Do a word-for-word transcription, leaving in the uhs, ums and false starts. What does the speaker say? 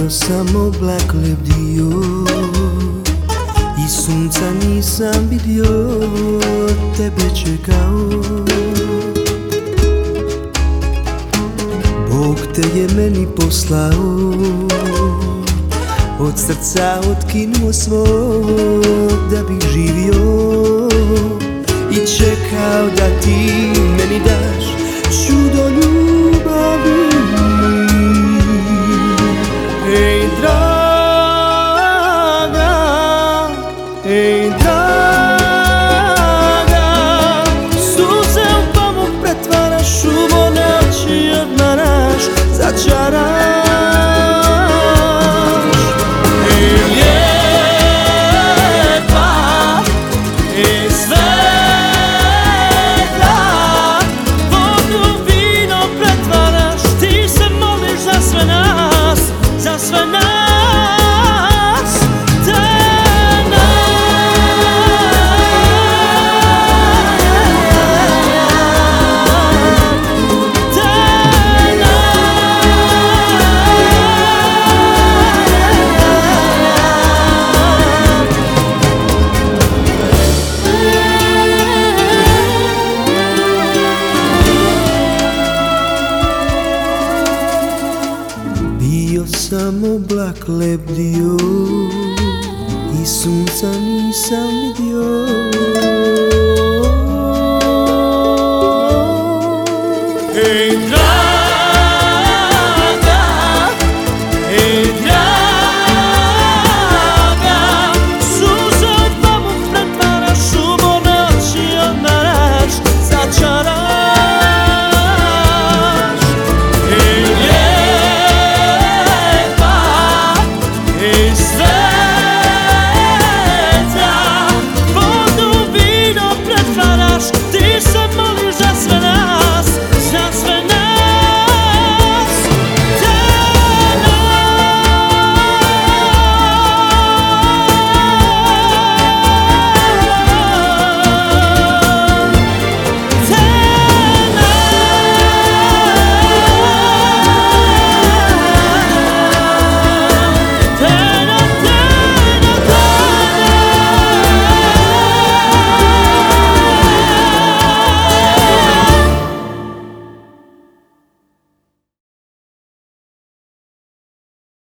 Bio sam oblak lebdio i sunca nisam vidio, tebe čekao. Bog te je meni poslao, od srca otkinuo svog da bih živio i čekao da ti meni daš čudo ljubavi. Ej draga, ej draga, suze u pamuk pretvaraš, u noći odmaraš, začaraš. Ej lijepa, ej svetla, vodu u vino pretvaraš, ti se moliš za sve nas, za sve nas, te Bio sam oblak lebdio i sunca nisam vidio.